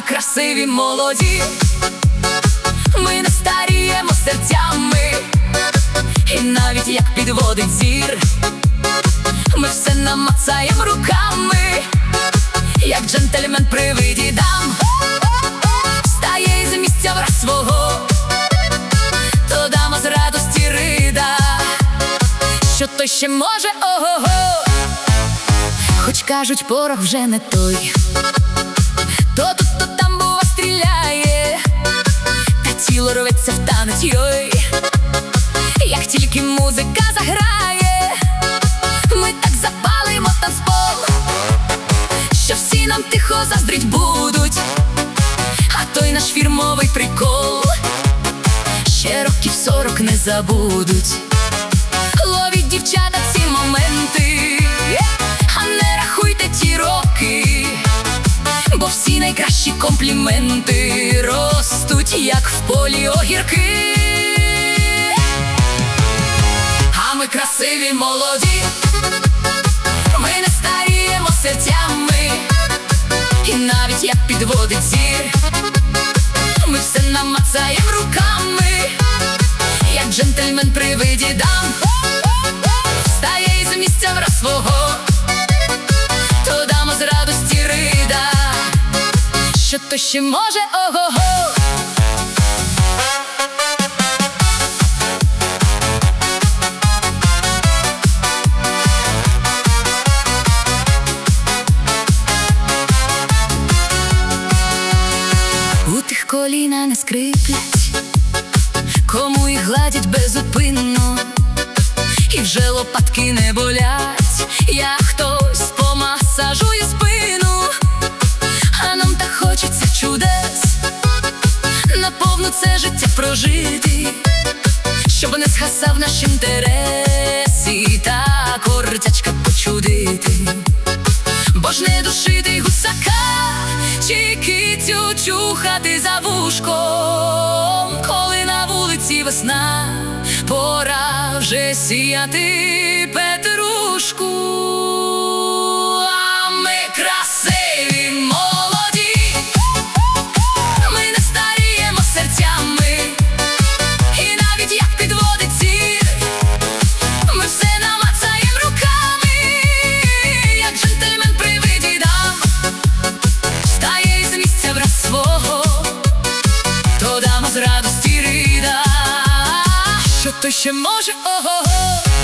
красиві, молоді, ми не старіємо серцями, і навіть як підводить зір, ми все намацаєм руками, як джентльмен при виді дам, встає із місця враз свого, то дама з радості рида, що той ще може, ого-го. Хоч кажуть, порох вже не той, то тут, то там, бува, стріляє, та тіло рветься в танець, йой. Як тільки музика заграє, ми так запалимо танцпол, що всі нам тихо заздрить будуть, а той наш фірмовий прикол ще років 40 не забудуть. Ловіть, дівчата, ці моменти, а не рахуйте ті роки, бо всі найкращі компліменти ростуть, як в полі огірки. А ми красиві, молоді, ми не старіємо серцями, і навіть як підводить зір, ми все намацаєм руками, як джентльмен при виді дам, встає із місця враз свого, то дама з радості рида, що то ще може, ого-го. У тих коліна не скриплять, кому їх гладять безупинно, і вже лопатки не болять, як хтось помасажує спину. А нам так хочеться чудес, наповну це життя прожити, щоб не згасав наш інтерес, і так ордячка почудити. Бо ж не душити гусака, чи кицю чухати за вушком, коли на вулиці весна, пора вже сіяти петрушку. А ми красиві, молоді, ми не старіємо серцями, і навіть як підводить зір, ми все намацаєм руками, як джентльмен при виді дам, встає із місця враз свого, то дама з радості рида, що то ще може, ого-го.